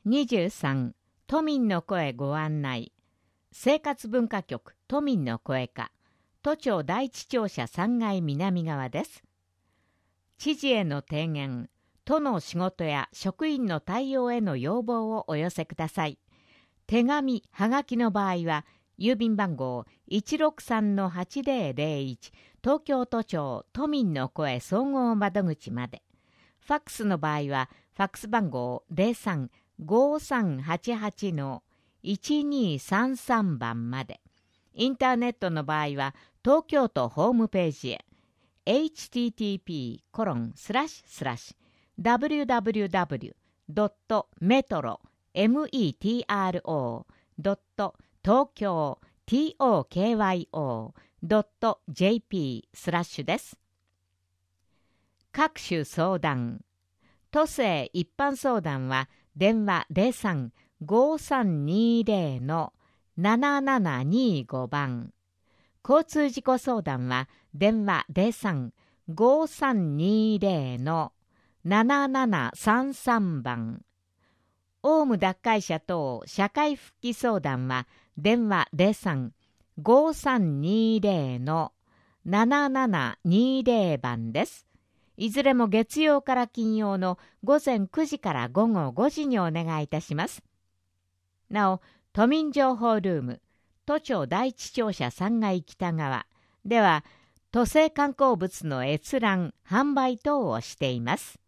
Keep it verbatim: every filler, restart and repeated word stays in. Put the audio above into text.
にじゅうさん、都民の声ご案内。生活文化局都民の声課、都庁第一庁舎さんがい南側です。知事への提言、都の仕事や職員の対応への要望をお寄せください。手紙・はがきの場合は、郵便番号 いちろくさんのはちぜろぜろいち 東京都庁都民の声総合窓口まで。ファックスの場合は、ファックス番号 ゼロさん ごさんはちはちのいちにさんさん 番まで。インターネットの場合は、東京都ホームページへ エイチティーティーピーコロンスラッシュスラッシュダブリューダブリューダブリュードットメトロメトロドット東京 ト京 ドット ジェーピー スラッシュです。各種相談。都政一般相談は電話 ゼロさん ごさんにぜろのななななにご 番。交通事故相談は電話 ゼロさん ごさんにぜろのななななさんさん 番。オウム脱会者等社会復帰相談は電話 ゼロさん ごさんにぜろのななななにぜろ 番です。いずれも月曜から金曜の午前くじから午後ごじにお願いいたします。なお、都民情報ルーム、都庁第一庁舎さんがい北側では、都政観光物の閲覧、販売等をしています。